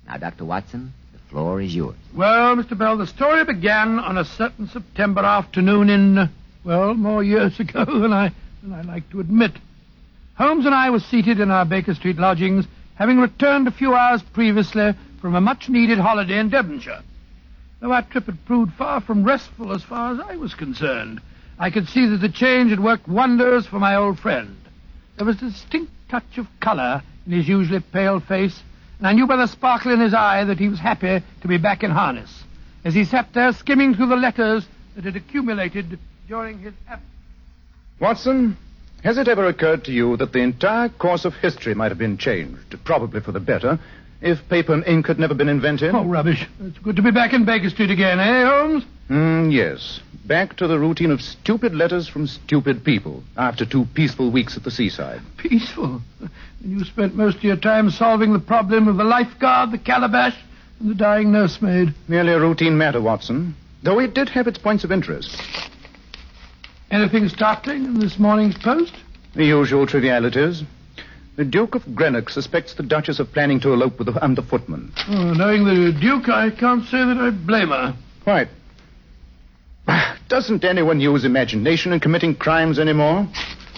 Now, Dr. Watson, the floor is yours. Well, Mr. Bell, the story began on a certain September afternoon in, more years ago than I like to admit. Holmes and I were seated in our Baker Street lodgings, having returned a few hours previously from a much-needed holiday in Devonshire. Though our trip had proved far from restful as far as I was concerned, I could see that the change had worked wonders for my old friend. There was a distinct touch of colour in his usually pale face, and I knew by the sparkle in his eye that he was happy to be back in harness, as he sat there skimming through the letters that had accumulated during his absence. Watson, has it ever occurred to you that the entire course of history might have been changed, probably for the better, if paper and ink had never been invented? Oh, rubbish. It's good to be back in Baker Street again, eh, Holmes? Yes. Back to the routine of stupid letters from stupid people after 2 peaceful weeks at the seaside. Peaceful? And you spent most of your time solving the problem of the lifeguard, the calabash, and the dying nursemaid. Merely a routine matter, Watson, though it did have its points of interest. Anything startling in this morning's post? The usual trivialities. The Duke of Greenock suspects the Duchess of planning to elope with the underfootman. Oh, knowing the Duke, I can't say that I blame her. Quite. Doesn't anyone use imagination in committing crimes anymore?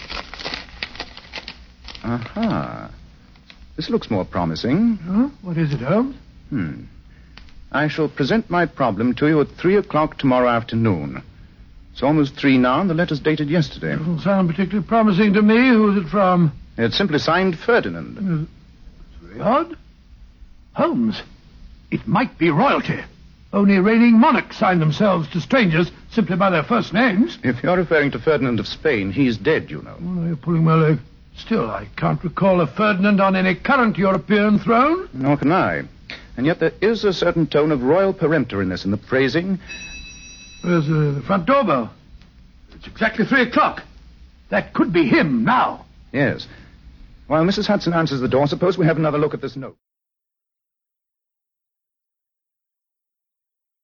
Aha. This looks more promising. Huh? What is it, Holmes? I shall present my problem to you at 3 o'clock tomorrow afternoon. It's almost 3 now, and the letter's dated yesterday. Doesn't sound particularly promising to me. Who's it from? It's simply signed Ferdinand. It's very odd. Holmes, it might be royalty. Only reigning monarchs sign themselves to strangers simply by their first names. If you're referring to Ferdinand of Spain, he's dead, you know. Oh, no, you're pulling my leg. Still, I can't recall a Ferdinand on any current European throne. Nor can I. And yet there is a certain tone of royal peremptoriness in the phrasing. Where's the front doorbell? It's exactly 3 o'clock. That could be him now. Yes. While Mrs. Hudson answers the door, suppose we have another look at this note.